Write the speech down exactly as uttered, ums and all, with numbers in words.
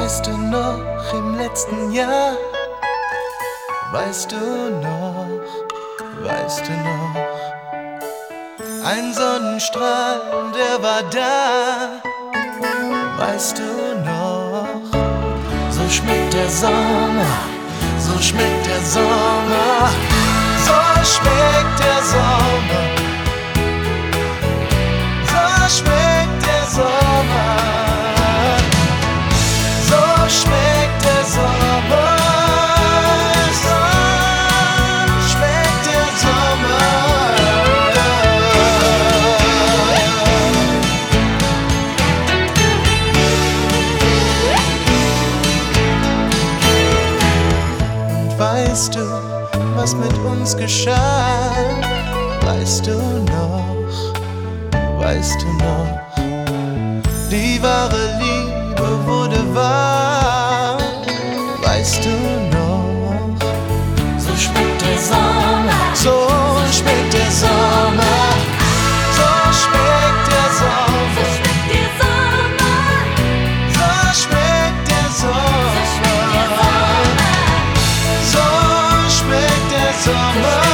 Weißt du noch im letzten Jahr? Weißt du noch, weißt du noch? Ein Sonnenstrahl, der war da. Weißt du noch? So schmeckt der Sommer, so schmeckt der Sommer, so schmeckt der Sommer, so schmeckt der Sommer, so schmeckt der Sommer, so schmeckt der Sommer. Und weißt du, was mit uns geschah? Weißt du noch, weißt du noch? Die wahre Liebe wurde wahr. Weißt du noch? So schmeckt der Sommer, so schmeckt der Sommer, so schmeckt der Sommer, so schmeckt der Sommer, so schmeckt der Sommer.